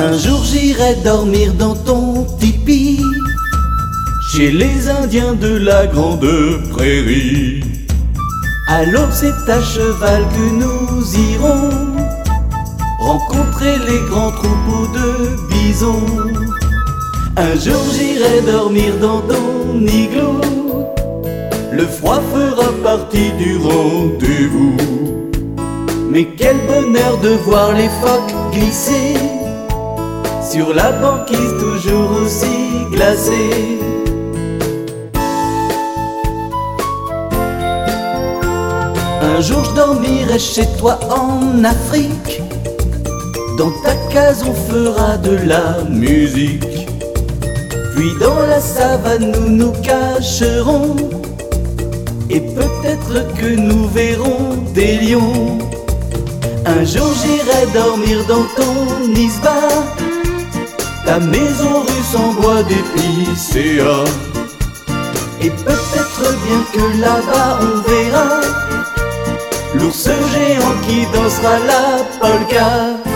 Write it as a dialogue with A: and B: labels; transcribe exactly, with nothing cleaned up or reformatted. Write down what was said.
A: Un jour j'irai dormir dans ton tipi, chez les Indiens de la grande prairie. À l'aube c'est à cheval que nous irons rencontrer les grands troupeaux de bisons. Un jour j'irai dormir dans ton igloo, le froid fera partie du rendez-vous. Mais quel bonheur de voir les phoques glisser sur la banquise toujours aussi glacée. Un jour je dormirai chez toi en Afrique, dans ta case on fera de la musique. Puis dans la savane nous nous cacherons, et peut-être que nous verrons des lions. Un jour j'irai dormir dans ton isba, ta maison russe en bois d'épicéa. Et peut-être bien que là-bas on verra l'ours géant qui dansera la polka.